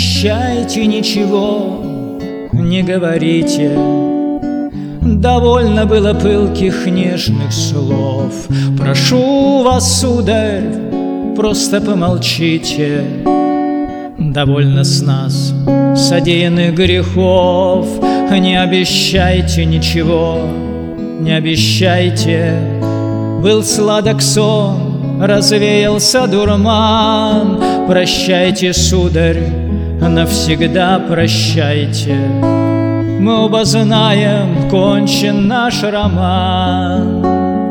обещайте ничего, не говорите. Довольно было пылких нежных слов. Прошу вас, сударь, просто помолчите. Довольно с нас содеянных грехов. Не обещайте ничего, не обещайте. Был сладок сон, развеялся дурман. Прощайте, сударь, навсегда прощайте. Мы оба знаем, кончен наш роман.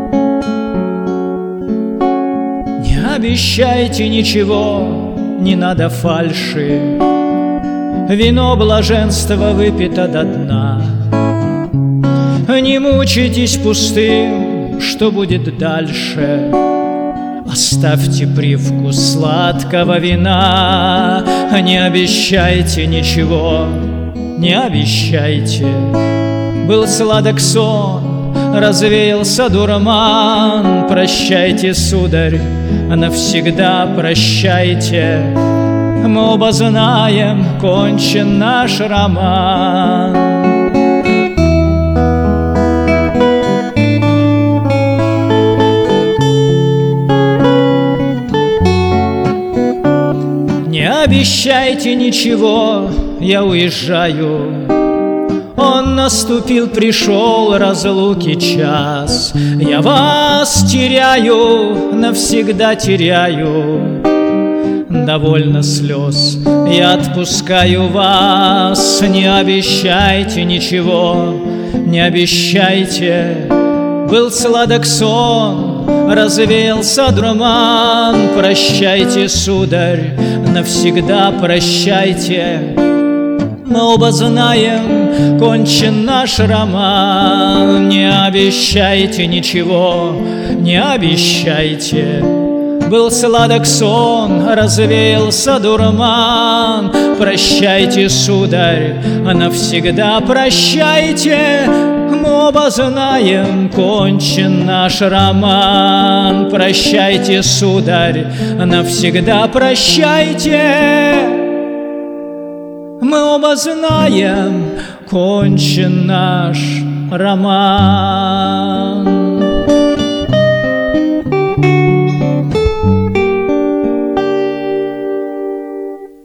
Не обещайте ничего, не надо фальши. Вино блаженства выпито до дна. Не мучайтесь пустым, что будет дальше. Оставьте привкус сладкого вина. Не обещайте ничего, не обещайте. Был сладок сон, развеялся дурман. Прощайте, сударь, навсегда прощайте. Мы оба знаем, кончен наш роман. Не обещайте ничего, я уезжаю. Он наступил, пришел разлуки час. Я вас теряю, навсегда теряю. Довольно слез, я отпускаю вас. Не обещайте ничего, не обещайте. Был сладок сон, развеялся дурман. Прощайте, сударь, навсегда прощайте. Мы оба знаем, кончен наш роман. Не обещайте ничего, не обещайте. Был сладок сон, развеялся дурман. Прощайте, сударь, навсегда прощайте. Мы оба знаем, кончен наш роман. Прощайте, сударь, навсегда прощайте. Мы оба знаем, кончен наш роман.